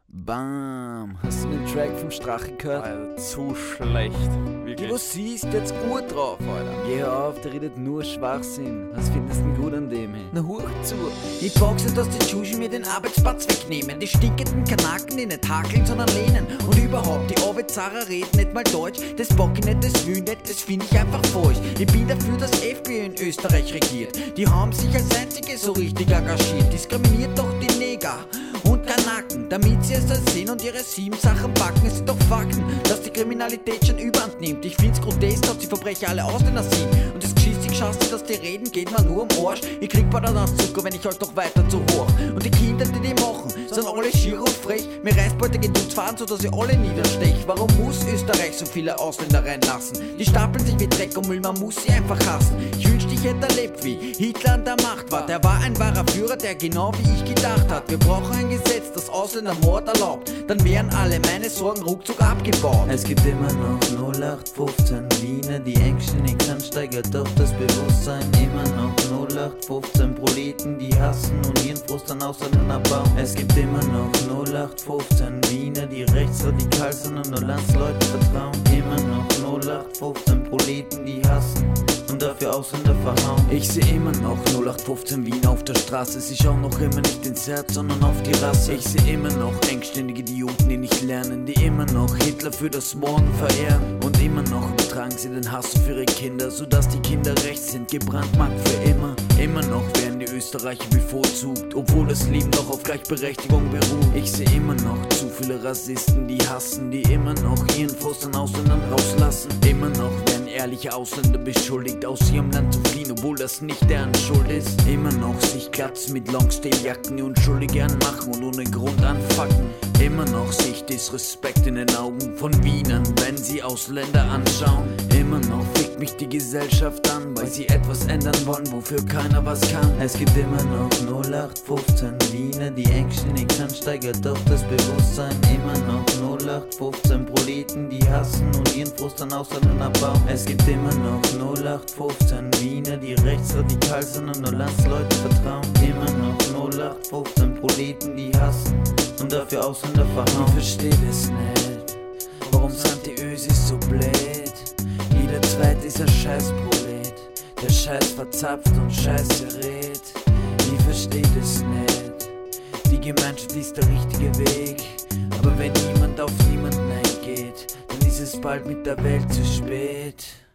Bam, hast du den Track vom Strache gehört? Alter, zu schlecht. Wirklich. Du siehst jetzt gut drauf, Alter. Geh auf, der redet nur Schwachsinn. Was findest du denn gut an dem, hey? Na hoch zu. Ich boxe, dass die Tschuschen mir den Arbeitsplatz wegnehmen. Die stinkenden Kanaken, die nicht hakeln, sondern lehnen. Und überhaupt, die Arbeitsarer reden nicht mal Deutsch. Das bock ich nicht, das will nicht, das find ich einfach falsch. Ich bin dafür, dass FPÖ in Österreich regiert. Die haben sich als einzige so richtig engagiert. Diskriminiert doch die Neger und Kanaken, damit sie es sehen und ihre 7 Sachen backen. Es sind doch Fakten, dass die Kriminalität schon überhand nimmt. Ich find's grotesk, dass die Verbrecher alle Ausländer sind. Und das Geschistig schaust, dass die reden, geht mir nur am Arsch. Ich krieg bald einen Zucker, wenn ich halt doch weiter zu hoch. Und die Kinder, die machen, sind alle schier und frech. Mir reißt bald der Gedutzfaden, so dass ich alle niederstech. Warum muss Österreich so viele Ausländer reinlassen? Die stapeln sich wie Dreck und Müll, man muss sie einfach hassen. Ich wünschte, ich hätte erlebt, wie Hitler an der Macht war. Der war ein wahrer Führer, der genau wie ich gedacht hat. Wir brauchen ein Gesetz, das Ausländermord erlaubt. Dann wären alle meine Sorgen ruckzuck abgebaut. Es gibt immer noch 0815 Wiener, die engständig sind, steigert doch das Bewusstsein. Immer noch 0815 Proleten, die hassen und ihren Frust an Ausländern abbauen. Es gibt immer noch 0815 Wiener, die rechtsradikal sind und nur Landsleuten vertrauen. Immer noch 0815 Proleten, die hassen und dafür Ausländer verhauen. Ich seh immer noch 0815 Wien auf der Straße. Sie schauen noch immer nicht ins Herz, sondern auf die Rasse. Ich seh immer noch engständige Idioten, die nicht lernen, die immer noch Hitler für das Morgen verehren. Und immer noch übertragen sie den Hass auf ihre Kinder, sodass die Kinder rechts sind, gebrandmarkt für immer. Immer noch werden die Österreicher bevorzugt, obwohl das Leben doch auf Gleichberechtigung beruht. Ich seh immer noch zu viele Rassisten, die hassen, die immer noch ihren Frust an Ausländern rauslassen. Immer noch werden ehrliche Ausländer beschuldigt, aus ihrem Land zu fliehen, obwohl das nicht deren Schuld ist. Immer noch sich Glatzen mit Longstay-Jacken, die Unschuldige anmachen und ohne Grund anfacken. Immer noch sich Disrespekt in den Augen von Wienern, wenn sie Ausländer anschauen. Immer noch fickt mich die Gesellschaft an, weil sie etwas ändern wollen, wofür keiner was kann. Es gibt immer noch 0815 Wiener, die engständig sind, steigert doch das Bewusstsein. Immer noch 0815 Proleten, die hassen und ihren Frust an Ausländern abbauen. Es gibt immer noch 0815 Wiener, die rechtsradikal sind und nur Landsleuten vertrauen. Immer noch 0815 Proleten, die hassen und dafür Ausländer verhauen. Ich versteh das nicht, warum sind die Ösis so blöd? Jeder Zweite ist ein Scheißprolet, der Scheiß verzapft und Scheiße redet. Ich versteh das nicht, die Gemeinschaft ist der richtige Weg. Aber wenn niemand auf niemanden eingeht, dann ist es bald mit der Welt zu spät.